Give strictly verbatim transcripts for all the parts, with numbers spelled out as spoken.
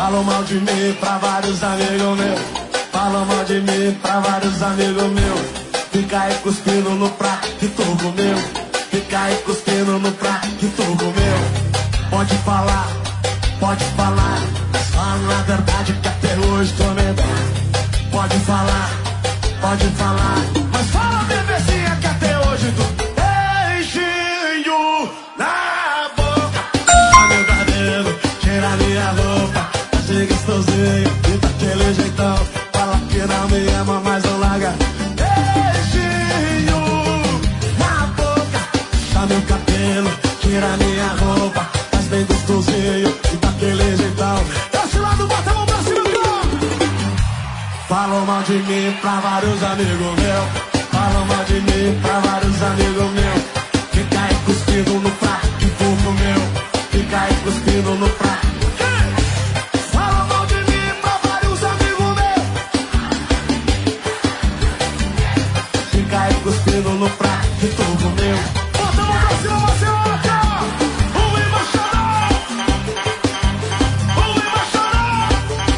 Falam mal de mim pra vários amigos meus. Falam mal de mim pra vários amigos meus. Fica aí cuspindo no prato que tu comeu. Fica aí cuspindo no prato que tu comeu. Pode falar, pode falar, mas fala na verdade que até hoje tô medado. Pode falar, pode falar, mas fala bebezinha que até hoje tu beijinho na boca. Tira meu cabelo, tira minha roupa, achei gostosinho e daquele jeitão. Fala que não me ama, mas não larga. Beijinho na boca. Tira meu cabelo, tira minha roupa, faz bem gostosinho e daquele jeitão. Desse lado, bota a mão pra cima, então. Falam mal de mim pra vários amigos meus. Falam mal de mim pra vários amigos meus. Fica aí cuspindo no prato que tu comeu. Fica aí cuspindo no prato. Falam mal de mim pra vários amigos meus. Fica aí cuspindo no prato que tu comeu. Bota a mão pra cima, Marceloca! O embaixador! O embaixador!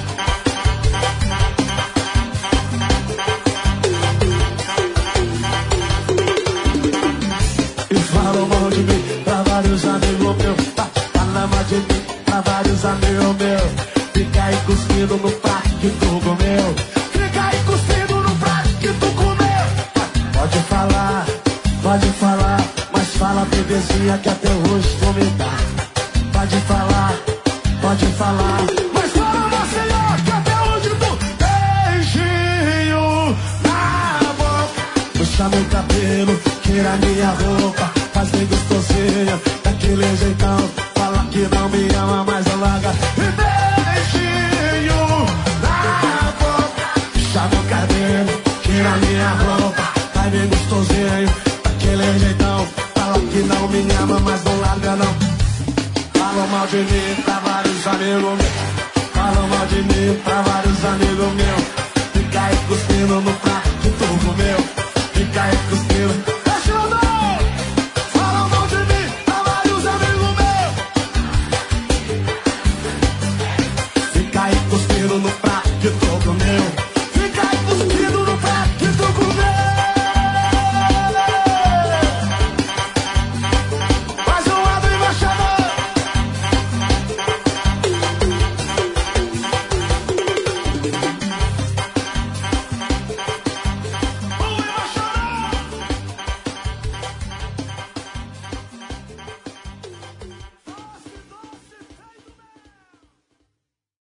E falam mal de mim pra vários amigos meus. Fala mal de mim pra vários amigos meus. Fica aí cuspindo no prato que tu comeu. Fica aí cuspindo no prato que tu comeu. Pode falar, pode falar, mas fala bebezinha que até hoje tu me dá. Pode falar, pode falar, mas fala Maceió que até hoje tu beijinho na boca. Puxa meu cabelo, tira minha roupa, faz bem gostosinha daquele jeitão. Fala que não me ama, mas não larga. E beijinho na boca. Puxa meu cabelo, tira minha roupa, faz bem gostosinho daquele jeitão. Fala que não me ama, mas não larga não. Falam mal de mim pra vários amigos meus. Falam mal de mim pra vários